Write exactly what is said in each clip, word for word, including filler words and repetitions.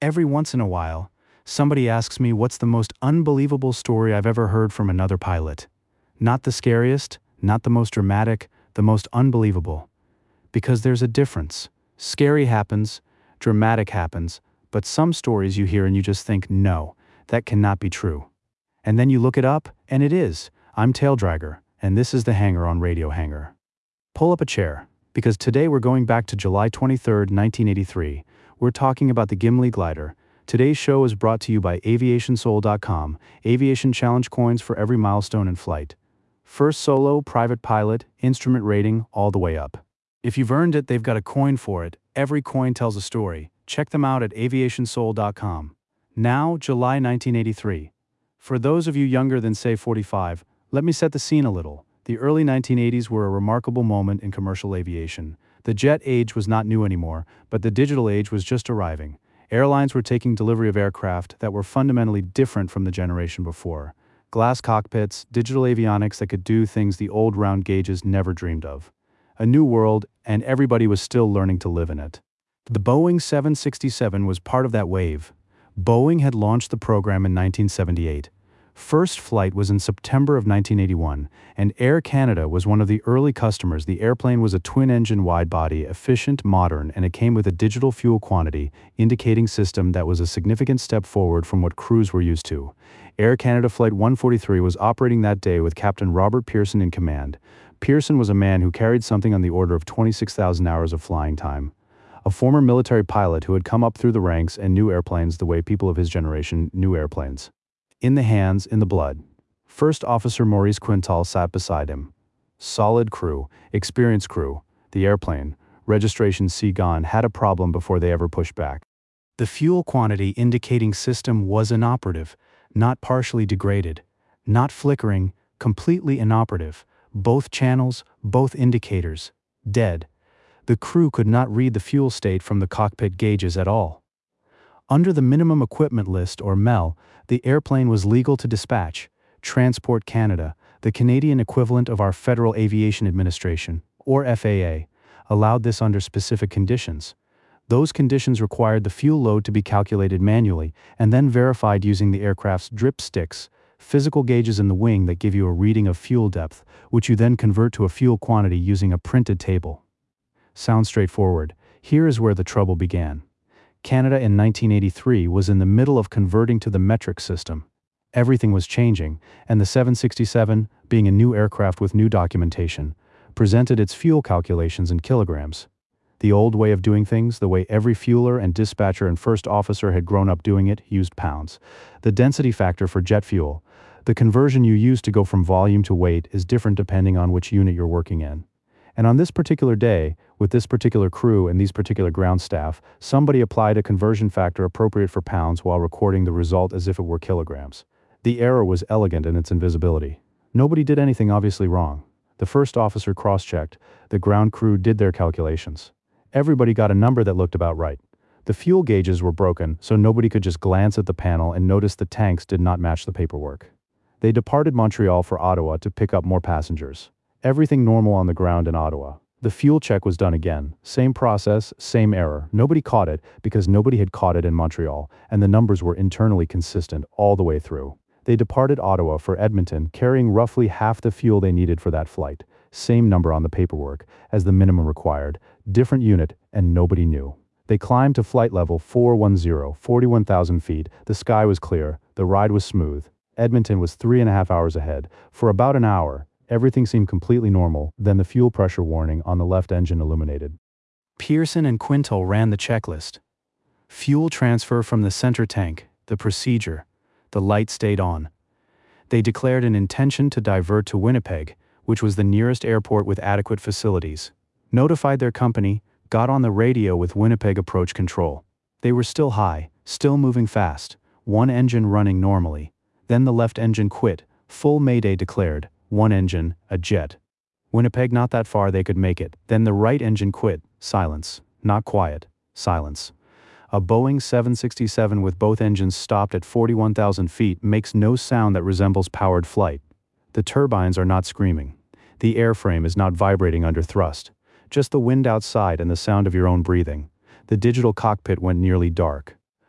Every once in a while, somebody asks me what's the most unbelievable story I've ever heard from another pilot. Not the scariest, not the most dramatic, the most unbelievable. Because there's a difference. Scary happens, dramatic happens, but some stories you hear and you just think, no, that cannot be true. And then you look it up, and it is. I'm Taildragger, and this is the Hangar on Radio Hangar. Pull up a chair, because today we're going back to July twenty-third, nineteen eighty-three. We're talking about the Gimli glider. Today's show is brought to you by aviation soul dot com, aviation challenge coins for every milestone in flight. First solo, private pilot, instrument rating, all the way up. If you've earned it, they've got a coin for it. Every coin tells a story. Check them out at aviation soul dot com. Now, July nineteen eighty-three. For those of you younger than, say, forty-five, let me set the scene a little. The early nineteen eighties were a remarkable moment in commercial aviation. The jet age was not new anymore, but the digital age was just arriving. Airlines were taking delivery of aircraft that were fundamentally different from the generation before. Glass cockpits, digital avionics that could do things the old round gauges never dreamed of. A new world, and everybody was still learning to live in it. The Boeing seven sixty-seven was part of that wave. Boeing had launched the program in nineteen seventy-eight. First flight was in September of nineteen eighty-one, and Air Canada was one of the early customers. The airplane was a twin-engine wide-body, efficient, modern, and it came with a digital fuel quantity indicating system that was a significant step forward from what crews were used to. Air Canada Flight one forty-three was operating that day with Captain Robert Pearson in command. Pearson was a man who carried something on the order of twenty-six thousand hours of flying time. A former military pilot who had come up through the ranks and knew airplanes the way people of his generation knew airplanes. In the hands, in the blood. First Officer Maurice Quintal sat beside him. Solid crew, experienced crew. The airplane, registration C gone, had a problem before they ever pushed back. The fuel quantity indicating system was inoperative, not partially degraded, not flickering, completely inoperative. Both channels, both indicators, dead. The crew could not read the fuel state from the cockpit gauges at all. Under the Minimum Equipment List, or M E L, the airplane was legal to dispatch. Transport Canada, the Canadian equivalent of our Federal Aviation Administration, or F A A, allowed this under specific conditions. Those conditions required the fuel load to be calculated manually and then verified using the aircraft's drip sticks, physical gauges in the wing that give you a reading of fuel depth, which you then convert to a fuel quantity using a printed table. Sounds straightforward. Here is where the trouble began. Canada in nineteen eighty-three was in the middle of converting to the metric system. Everything was changing, and the seven sixty-seven, being a new aircraft with new documentation, presented its fuel calculations in kilograms. The old way of doing things, the way every fueler and dispatcher and first officer had grown up doing it, used pounds. The density factor for jet fuel, the conversion you use to go from volume to weight, is different depending on which unit you're working in. And on this particular day, with this particular crew and these particular ground staff, somebody applied a conversion factor appropriate for pounds while recording the result as if it were kilograms. The error was elegant in its invisibility. Nobody did anything obviously wrong. The first officer cross-checked. The ground crew did their calculations. Everybody got a number that looked about right. The fuel gauges were broken, so nobody could just glance at the panel and notice the tanks did not match the paperwork. They departed Montreal for Ottawa to pick up more passengers. Everything normal on the ground in Ottawa. The fuel check was done again. Same process, same error. Nobody caught it because nobody had caught it in Montreal, and the numbers were internally consistent all the way through. They departed Ottawa for Edmonton, carrying roughly half the fuel they needed for that flight. Same number on the paperwork as the minimum required. Different unit, and nobody knew. They climbed to flight level four one zero, forty-one thousand feet. The sky was clear. The ride was smooth. Edmonton was three and a half hours ahead. For about an hour, everything seemed completely normal, then the fuel pressure warning on the left engine illuminated. Pearson and Quintal ran the checklist. Fuel transfer from the center tank, the procedure. The light stayed on. They declared an intention to divert to Winnipeg, which was the nearest airport with adequate facilities. Notified their company, got on the radio with Winnipeg approach control. They were still high, still moving fast, one engine running normally. Then the left engine quit, full mayday declared. One engine, a jet. Winnipeg not that far they could make it. Then the right engine quit. Silence. Not quiet. Silence. A Boeing seven sixty-seven with both engines stopped at forty-one thousand feet makes no sound that resembles powered flight. The turbines are not screaming. The airframe is not vibrating under thrust. Just the wind outside and the sound of your own breathing. The digital cockpit went nearly dark.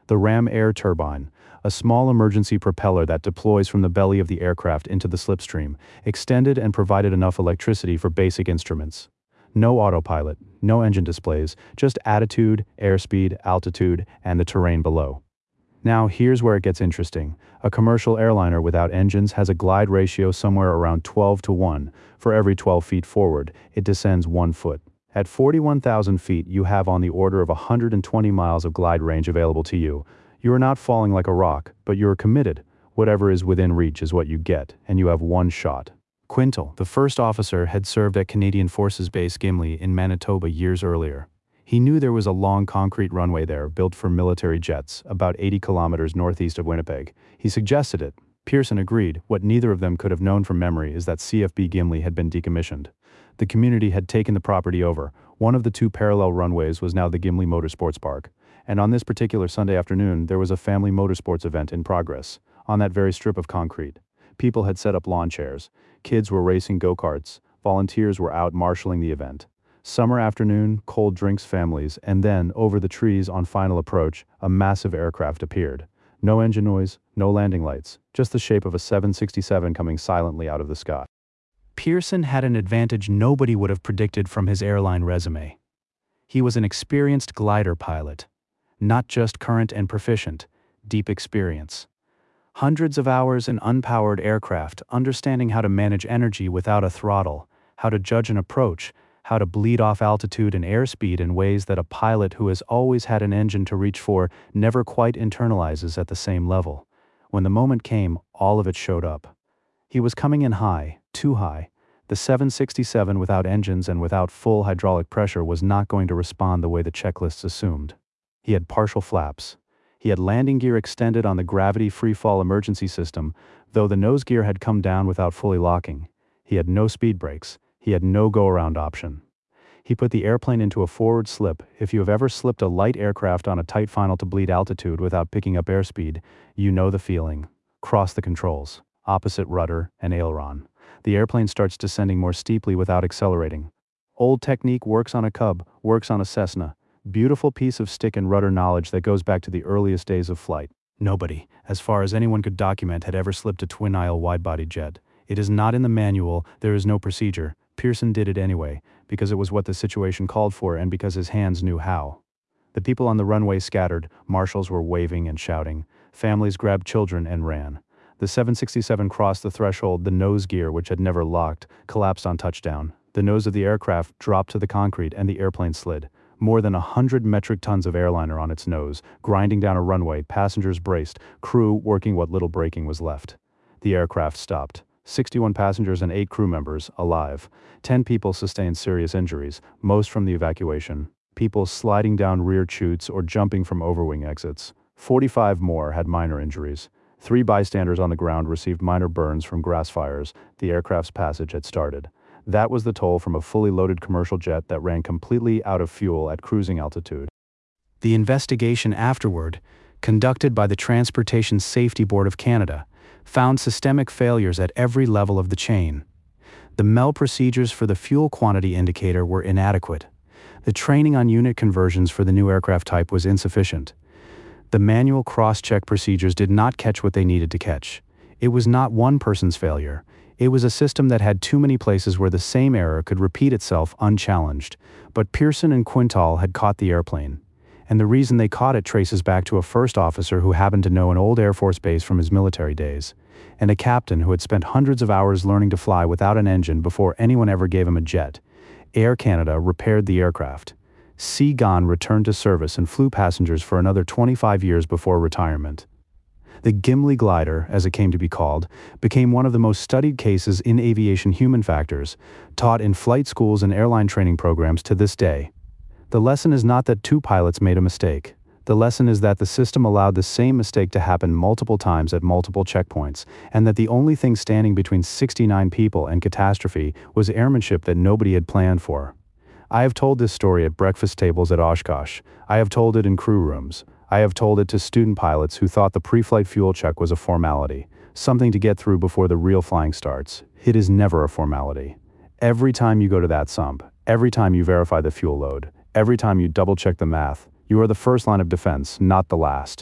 The ram air turbine, a small emergency propeller that deploys from the belly of the aircraft into the slipstream, extended and provided enough electricity for basic instruments. No autopilot, no engine displays, just attitude, airspeed, altitude, and the terrain below. Now here's where it gets interesting. A commercial airliner without engines has a glide ratio somewhere around twelve to one. For every twelve feet forward, it descends one foot. At forty-one thousand feet, you have on the order of one hundred twenty miles of glide range available to you. You are not falling like a rock, but you are committed. Whatever is within reach is what you get, and you have one shot. Quintal, the first officer, had served at Canadian Forces Base Gimli in Manitoba years earlier. He knew there was a long concrete runway there built for military jets, about eighty kilometers northeast of Winnipeg. He suggested it. Pearson agreed. What neither of them could have known from memory is that C F B Gimli had been decommissioned. The community had taken the property over. One of the two parallel runways was now the Gimli Motorsports Park. And on this particular Sunday afternoon, there was a family motorsports event in progress, on that very strip of concrete. People had set up lawn chairs. Kids were racing go-karts. Volunteers were out marshalling the event. Summer afternoon, cold drinks, families, and then, over the trees on final approach, a massive aircraft appeared. No engine noise, no landing lights, just the shape of a seven sixty-seven coming silently out of the sky. Pearson had an advantage nobody would have predicted from his airline resume. He was an experienced glider pilot. Not just current and proficient, deep experience. Hundreds of hours in unpowered aircraft, understanding how to manage energy without a throttle, how to judge an approach, how to bleed off altitude and airspeed in ways that a pilot who has always had an engine to reach for never quite internalizes at the same level. When the moment came, all of it showed up. He was coming in high, too high. The seven sixty-seven without engines and without full hydraulic pressure was not going to respond the way the checklists assumed. He had partial flaps. He had landing gear extended on the gravity free-fall emergency system, though the nose gear had come down without fully locking. He had no speed brakes. He had no go-around option. He put the airplane into a forward slip. If you have ever slipped a light aircraft on a tight final to bleed altitude without picking up airspeed, you know the feeling. Cross the controls. Opposite rudder and aileron. The airplane starts descending more steeply without accelerating. Old technique works on a Cub, works on a Cessna. Beautiful piece of stick and rudder knowledge that goes back to the earliest days of flight. Nobody, as far as anyone could document, had ever slipped a twin-aisle wide-body jet. It is not in the manual, there is no procedure. Pearson did it anyway, because it was what the situation called for and because his hands knew how. The people on the runway scattered, marshals were waving and shouting. Families grabbed children and ran. The seven sixty-seven crossed the threshold. The nose gear, which had never locked, collapsed on touchdown. The nose of the aircraft dropped to the concrete and the airplane slid. More than a hundred metric tons of airliner on its nose, grinding down a runway, passengers braced, crew working what little braking was left. The aircraft stopped. sixty-one passengers and eight crew members, alive. Ten people sustained serious injuries, most from the evacuation. People sliding down rear chutes or jumping from overwing exits. forty-five more had minor injuries. Three bystanders on the ground received minor burns from grass fires. The aircraft's passage had started. That was the toll from a fully loaded commercial jet that ran completely out of fuel at cruising altitude. The investigation afterward, conducted by the Transportation Safety Board of Canada, found systemic failures at every level of the chain. The M E L procedures for the fuel quantity indicator were inadequate. The training on unit conversions for the new aircraft type was insufficient. The manual cross-check procedures did not catch what they needed to catch. It was not one person's failure. It was a system that had too many places where the same error could repeat itself unchallenged. But Pearson and Quintal had caught the airplane. And the reason they caught it traces back to a first officer who happened to know an old Air Force base from his military days, and a captain who had spent hundreds of hours learning to fly without an engine before anyone ever gave him a jet. Air Canada repaired the aircraft. Seagon returned to service and flew passengers for another twenty-five years before retirement. The Gimli glider, as it came to be called, became one of the most studied cases in aviation human factors, taught in flight schools and airline training programs to this day. The lesson is not that two pilots made a mistake. The lesson is that the system allowed the same mistake to happen multiple times at multiple checkpoints, and that the only thing standing between sixty-nine people and catastrophe was airmanship that nobody had planned for. I have told this story at breakfast tables at Oshkosh. I have told it in crew rooms. I have told it to student pilots who thought the pre-flight fuel check was a formality, something to get through before the real flying starts. It is never a formality. Every time you go to that sump, every time you verify the fuel load, every time you double-check the math, you are the first line of defense, not the last.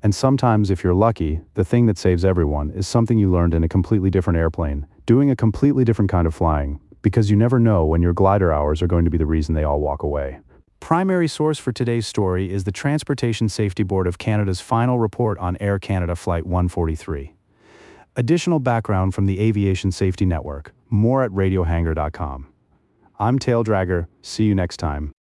And sometimes, if you're lucky, the thing that saves everyone is something you learned in a completely different airplane, doing a completely different kind of flying, because you never know when your glider hours are going to be the reason they all walk away. Primary source for today's story is the Transportation Safety Board of Canada's final report on Air Canada Flight one forty-three. Additional background from the Aviation Safety Network. More at radiohangar dot com. I'm Tail Dragger. See you next time.